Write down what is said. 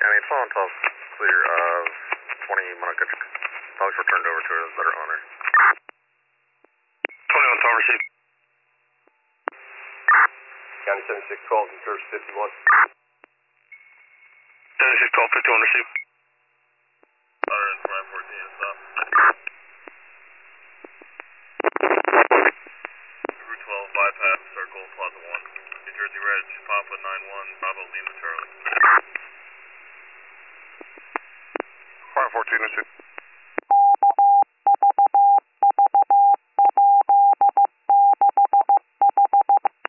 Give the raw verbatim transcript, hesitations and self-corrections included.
County, twelve twelve clear of twenty Montauk. Dogs returned over to their owner. twenty-one twelve received. County seventy-six twelve, George fifty-one. seventy-six twelve, fifty-one received. one oh five fourteen, stop.